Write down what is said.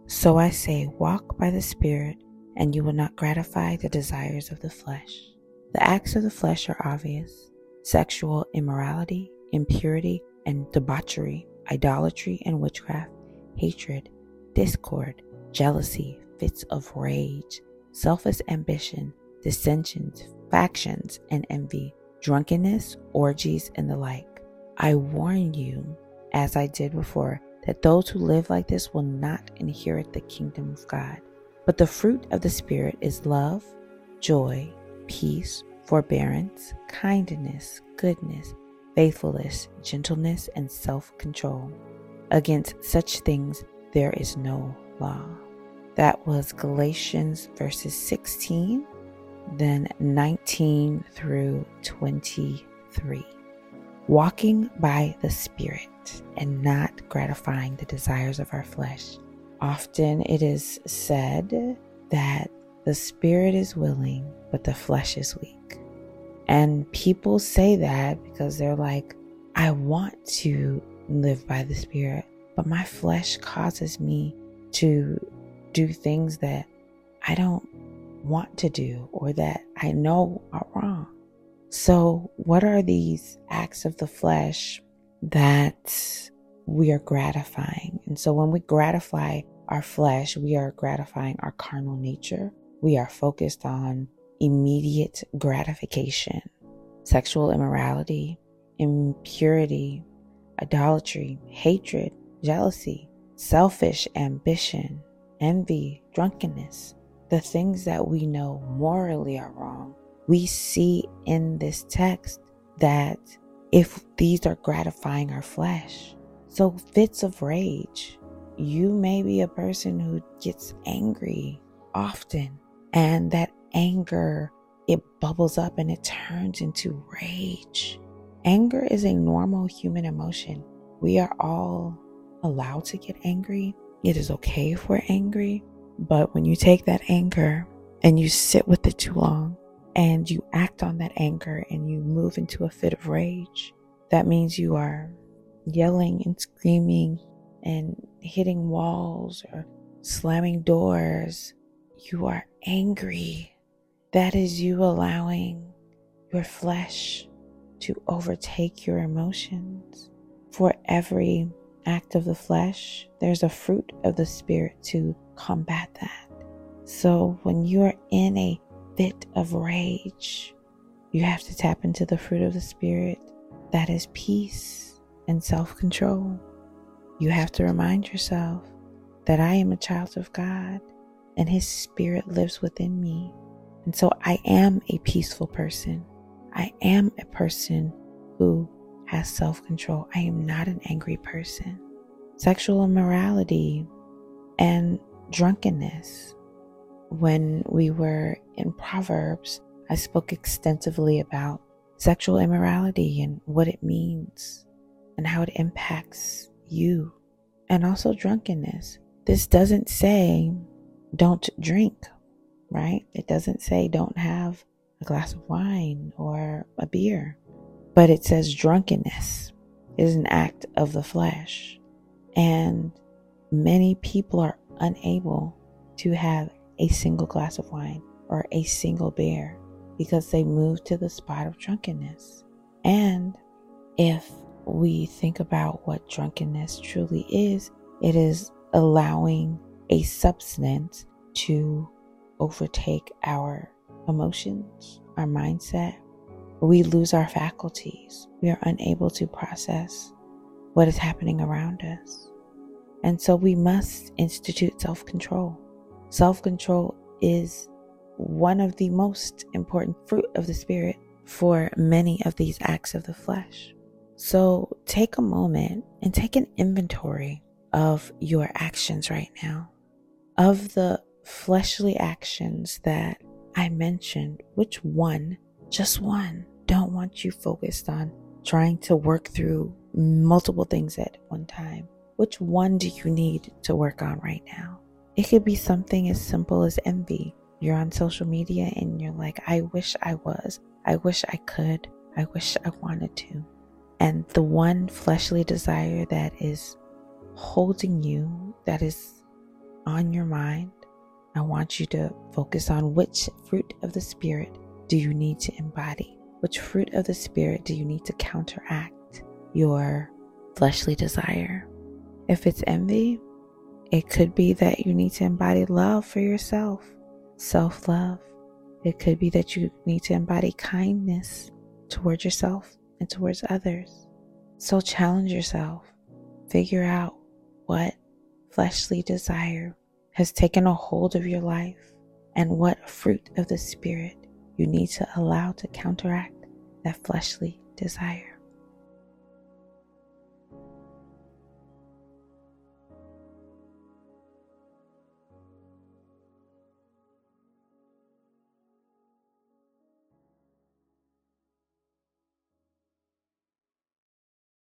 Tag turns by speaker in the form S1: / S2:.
S1: So I say, walk by the Spirit, and you will not gratify the desires of the flesh. The acts of the flesh are obvious: sexual immorality, impurity and debauchery, idolatry and witchcraft, hatred, discord, jealousy, fits of rage, selfish ambition, dissensions, factions, and envy, drunkenness, orgies, and the like. I warn you, as I did before, that those who live like this will not inherit the kingdom of God. But the fruit of the Spirit is love, joy, peace, forbearance, kindness, goodness, faithfulness, gentleness, and self-control. Against such things there is no law. That was Galatians verses 16, then 19 through 23. Walking by the Spirit and not gratifying the desires of our flesh. Often it is said that the spirit is willing, but the flesh is weak. And people say that because they're like, I want to live by the Spirit, but my flesh causes me to do things that I don't want to do or that I know are wrong. So what are these acts of the flesh that we are gratifying? And so when we gratify our flesh, we are gratifying our carnal nature. We are focused on immediate gratification, sexual immorality, impurity, idolatry, hatred, jealousy, selfish ambition, envy, drunkenness, the things that we know morally are wrong. We see in this text that if these are gratifying our flesh, so fits of rage, you may be a person who gets angry often, and that anger, it bubbles up and it turns into rage. Anger is a normal human emotion. We are all allowed to get angry. It is okay if we're angry, but when you take that anger and you sit with it too long, and you act on that anger and you move into a fit of rage, that means you are yelling and screaming and hitting walls or slamming doors. You are angry. That is you allowing your flesh to overtake your emotions. For every act of the flesh, there's a fruit of the Spirit to combat that. So when you're in a fit of rage, you have to tap into the fruit of the Spirit, that is peace and self-control. You have to remind yourself that I am a child of God and His Spirit lives within me. And so I am a peaceful person. I am a person who has self-control. I am not an angry person. Sexual immorality and drunkenness. When we were in Proverbs, I spoke extensively about sexual immorality and what it means and how it impacts you, and also drunkenness. This doesn't say don't drink, right? It doesn't say don't have a glass of wine or a beer, but it says drunkenness is an act of the flesh. And many people are unable to have a single glass of wine or a single beer because they move to the spot of drunkenness. And if we think about what drunkenness truly is, it is allowing a substance to overtake our emotions, our mindset. We lose our faculties. We are unable to process what is happening around us. And so we must institute self-control. Self-control is one of the most important fruit of the Spirit for many of these acts of the flesh. So take a moment and take an inventory of your actions right now. Of the fleshly actions that I mentioned, which one, just one, don't want you focused on trying to work through multiple things at one time? Which one do you need to work on right now? It could be something as simple as envy. You're on social media and you're like, I wish I was. I wish I could. I wish I wanted to. And the one fleshly desire that is holding you, that is on your mind, I want you to focus on which fruit of the Spirit do you need to embody? Which fruit of the Spirit do you need to counteract your fleshly desire? If it's envy, it could be that you need to embody love for yourself, self-love. It could be that you need to embody kindness towards yourself and towards others. So challenge yourself. Figure out what fleshly desire has taken a hold of your life and what fruit of the Spirit you need to allow to counteract that fleshly desire.